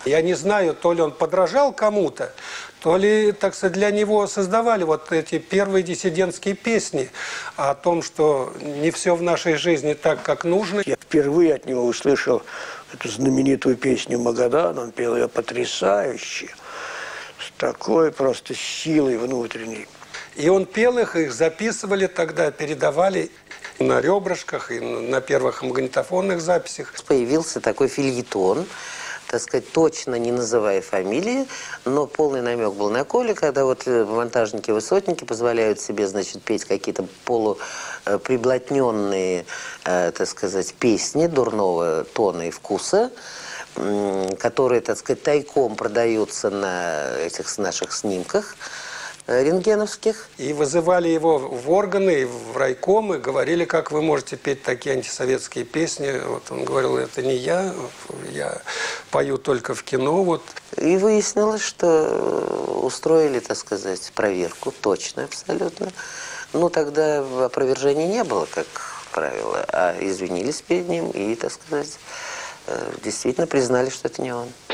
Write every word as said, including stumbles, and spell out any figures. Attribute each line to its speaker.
Speaker 1: Я не знаю, то ли он подражал кому-то, то ли, так сказать, для него создавали вот эти первые диссидентские песни о том, что не все в нашей жизни так, как нужно.
Speaker 2: Я впервые от него услышал эту знаменитую песню «Магадан». Он пел ее потрясающе, с такой просто силой внутренней.
Speaker 1: И он пел их, их записывали тогда, передавали на ребрышках и на первых магнитофонных записях.
Speaker 3: Появился такой фельетон, так сказать, точно не называя фамилии, но полный намек был на Коле, когда вот монтажники-высотники позволяют себе, значит, петь какие-то полуприблотненные, так сказать, песни дурного тона и вкуса, которые, так сказать, тайком продаются на этих наших снимках рентгеновских.
Speaker 1: И вызывали его в органы, в райкомы, говорили, как вы можете петь такие антисоветские песни. Вот он говорил, это не я, я пою только в кино. Вот.
Speaker 3: И выяснилось, что устроили, так сказать, проверку, точно, абсолютно. Ну, тогда опровержений не было, как правило, а извинились перед ним и, так сказать, действительно признали, что это не он.